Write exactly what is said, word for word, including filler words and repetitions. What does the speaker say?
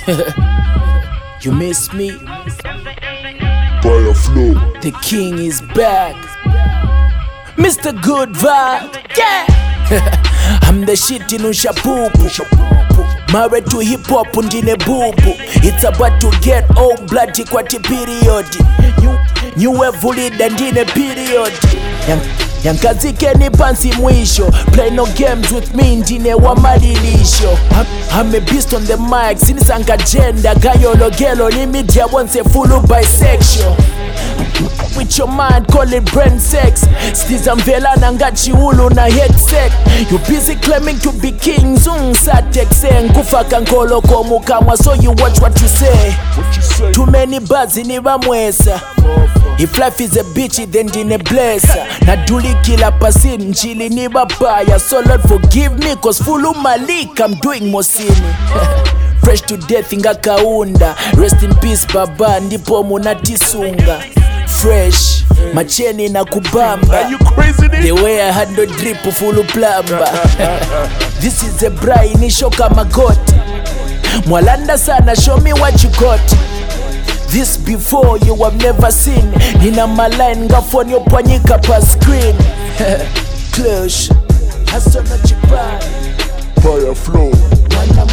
You miss me? Fire flow. The king is back. Mister Good Vibe. Yeah. I'm the shit in Ushapupu. Married to hip hop ndine bubu. It's about to get old bloody kwati period. New, new evolida ndine period. Yang, yankazike ni pansi mwisho. Play no games with me ndine wa malilisho. I'm, I'm a beast on the mic. Sinisanga gender. Gayolo gelo ni media once full bisexual. With your mind, call it brain sex. Stiza mvela na ngachi ulu na head set. You busy claiming to be king. Zung sa tekse ngufa kankolo komu kamwa. So you watch what you say, What you say? Too many buzz ni bamwesa. If life is a bitch then dine blessa. Na duli kila pasi njili ni babaya. So Lord forgive me cause fulu malik I'm doing mosini. Fresh to death inga kaunda. Rest in peace baba ndipo munatisunga. Fresh, macheni na kubamba. Are you crazy? The way I had no drip full plamba. This is a bra ni shoka magoti. Mwalanda sana, show me what you got. This before you have never seen. Nina maline ngafoni opanyika pa screen. Clutch, hasona chipani. Fire flow. Mwana